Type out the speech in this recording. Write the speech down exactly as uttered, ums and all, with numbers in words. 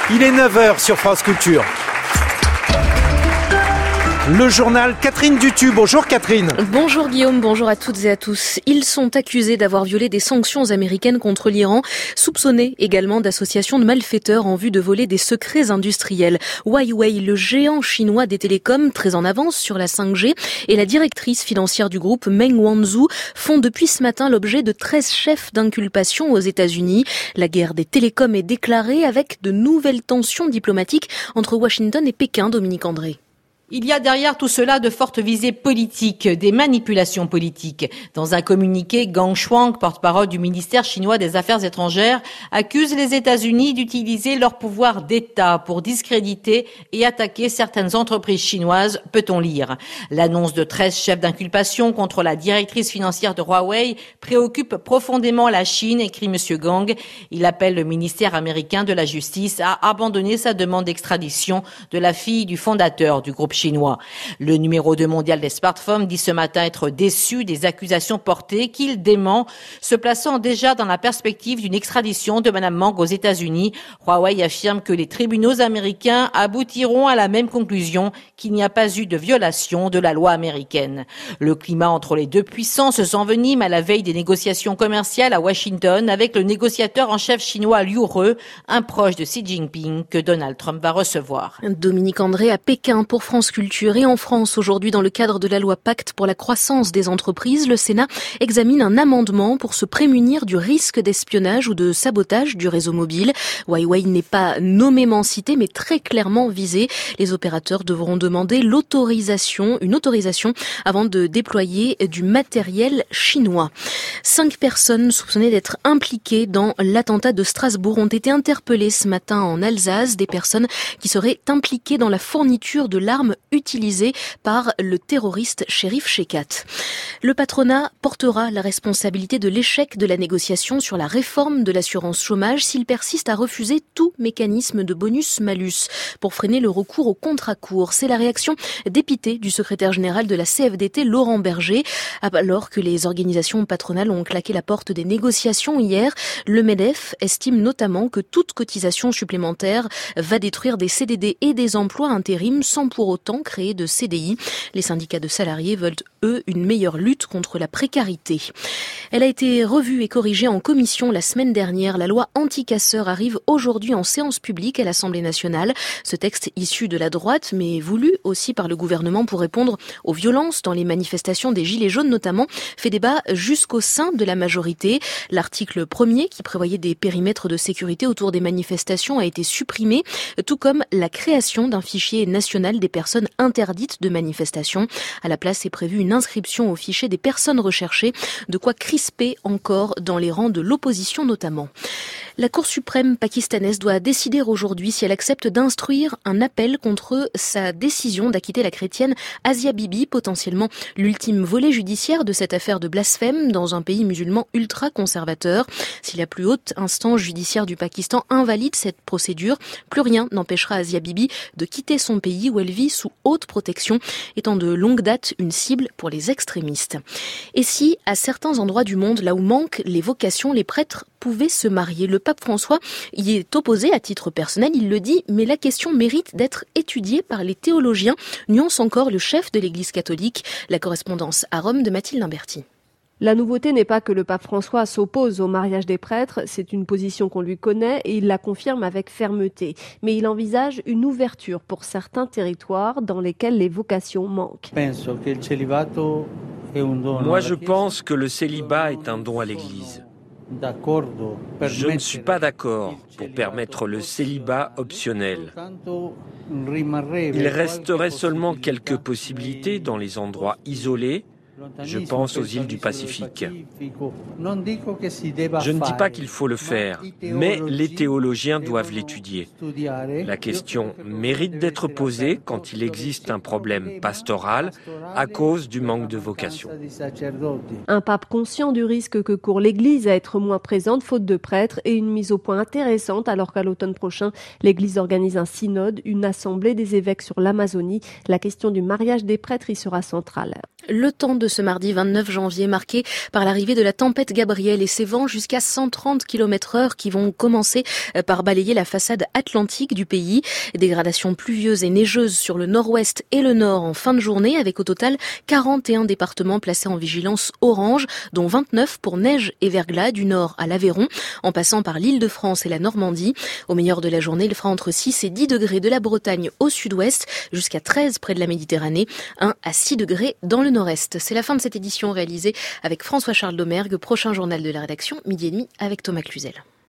Il est neuf heures sur France Culture. Le journal Catherine Dutu. Bonjour Catherine. Bonjour Guillaume, bonjour à toutes et à tous. Ils sont accusés d'avoir violé des sanctions américaines contre l'Iran, soupçonnés également d'association de malfaiteurs en vue de voler des secrets industriels. Huawei, le géant chinois des télécoms, très en avance sur la cinq G, et la directrice financière du groupe, Meng Wanzhou, font depuis ce matin l'objet de treize chefs d'inculpation aux États-Unis. La guerre des télécoms est déclarée avec de nouvelles tensions diplomatiques entre Washington et Pékin, Dominique André. Il y a derrière tout cela de fortes visées politiques, des manipulations politiques. Dans un communiqué, Gang Shuang, porte-parole du ministère chinois des Affaires étrangères, accuse les États-Unis d'utiliser leur pouvoir d'État pour discréditer et attaquer certaines entreprises chinoises, peut-on lire. L'annonce de treize chefs d'inculpation contre la directrice financière de Huawei préoccupe profondément la Chine, écrit M. Gang. Il appelle le ministère américain de la Justice à abandonner sa demande d'extradition de la fille du fondateur du groupe chinois. Le numéro deux mondial des smartphones dit ce matin être déçu des accusations portées qu'il dément, se plaçant déjà dans la perspective d'une extradition de Mme Meng aux États-Unis. Huawei affirme que les tribunaux américains aboutiront à la même conclusion, qu'il n'y a pas eu de violation de la loi américaine. Le climat entre les deux puissances s'envenime à la veille des négociations commerciales à Washington avec le négociateur en chef chinois Liu He, un proche de Xi Jinping que Donald Trump va recevoir. Dominique André à Pékin pour France Culture. Et en France, aujourd'hui, dans le cadre de la loi Pacte pour la croissance des entreprises, le Sénat examine un amendement pour se prémunir du risque d'espionnage ou de sabotage du réseau mobile. Huawei n'est pas nommément cité, mais très clairement visé. Les opérateurs devront demander l'autorisation, une autorisation avant de déployer du matériel chinois. Cinq personnes soupçonnées d'être impliquées dans l'attentat de Strasbourg ont été interpellées ce matin en Alsace. Des personnes qui seraient impliquées dans la fourniture de l'arme utilisée par le terroriste Cherif Shekat. Le patronat portera la responsabilité de l'échec de la négociation sur la réforme de l'assurance chômage s'il persiste à refuser tout mécanisme de bonus-malus pour freiner le recours au contrat court. C'est la réaction dépitée du secrétaire général de la C F D T, Laurent Berger, alors que les organisations patronales ont claqué la porte des négociations hier. Le MEDEF estime notamment que toute cotisation supplémentaire va détruire des C D D et des emplois interims sans pour autant créer de C D I. Les syndicats de salariés veulent, eux, une meilleure lutte contre la précarité. Elle a été revue et corrigée en commission la semaine dernière. La loi anti-casseurs arrive aujourd'hui en séance publique à l'Assemblée nationale. Ce texte issu de la droite, mais voulu aussi par le gouvernement pour répondre aux violences dans les manifestations des Gilets jaunes notamment, fait débat jusqu'au sein de la majorité. L'article premier, qui prévoyait des périmètres de sécurité autour des manifestations, a été supprimé, tout comme la création d'un fichier national des personnes interdites de manifestation. À la place est prévue une inscription au fichier des personnes recherchées, de quoi crisper encore dans les rangs de l'opposition notamment. La Cour suprême pakistanaise doit décider aujourd'hui si elle accepte d'instruire un appel contre sa décision d'acquitter la chrétienne Asia Bibi, potentiellement l'ultime volet judiciaire de cette affaire de blasphème dans un pays musulman ultra-conservateur. Si la plus haute instance judiciaire du Pakistan invalide cette procédure, plus rien n'empêchera Asia Bibi de quitter son pays où elle vit sous haute protection, étant de longue date une cible pour les extrémistes. Et si, à certains endroits du monde, là où manquent les vocations, les prêtres pouvaient se marier, le pape François y est opposé à titre personnel, il le dit, mais la question mérite d'être étudiée par les théologiens, nuance encore le chef de l'Église catholique. La correspondance à Rome de Mathilde Limberti. La nouveauté n'est pas que le pape François s'oppose au mariage des prêtres, c'est une position qu'on lui connaît et il la confirme avec fermeté. Mais il envisage une ouverture pour certains territoires dans lesquels les vocations manquent. Moi, je pense que le célibat est un don à l'Église. Je ne suis pas d'accord pour permettre le célibat optionnel. Il resterait seulement quelques possibilités dans les endroits isolés. Je pense aux îles du Pacifique. Je ne dis pas qu'il faut le faire, mais les théologiens doivent l'étudier. La question mérite d'être posée quand il existe un problème pastoral à cause du manque de vocation. Un pape conscient du risque que court l'Église à être moins présente faute de prêtres et une mise au point intéressante alors qu'à l'automne prochain, l'Église organise un synode, une assemblée des évêques sur l'Amazonie. La question du mariage des prêtres y sera centrale. Le temps de de ce mardi vingt-neuf janvier, marquée par l'arrivée de la tempête Gabrielle et ses vents jusqu'à cent trente kilomètres heure qui vont commencer par balayer la façade atlantique du pays. Dégradation pluvieuse et neigeuse sur le nord-ouest et le nord en fin de journée, avec au total quarante et un départements placés en vigilance orange, dont vingt-neuf pour neige et verglas du nord à l'Aveyron, en passant par l'Île-de-France et la Normandie. Au meilleur de la journée, il fera entre six et dix degrés de la Bretagne au sud-ouest, jusqu'à treize près de la Méditerranée, un à six degrés dans le nord-est. C'est la fin de cette édition réalisée avec François-Charles Domergue. Prochain journal de la rédaction, midi et demi avec Thomas Cluzel.